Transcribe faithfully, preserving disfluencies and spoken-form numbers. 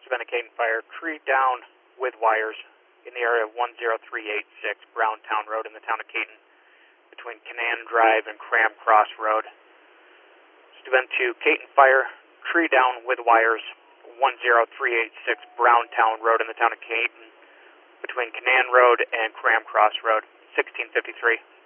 been a Caden fire. Tree down with wires in the area of one zero three eight six Browntown Road in the town of Caden, between Canaan Drive and Cram Cross Road. It's been to Caden fire. Tree down with wires, one zero three eight six Browntown Road in the town of Caden, between Canaan Road and Cram Cross Road, sixteen fifty-three.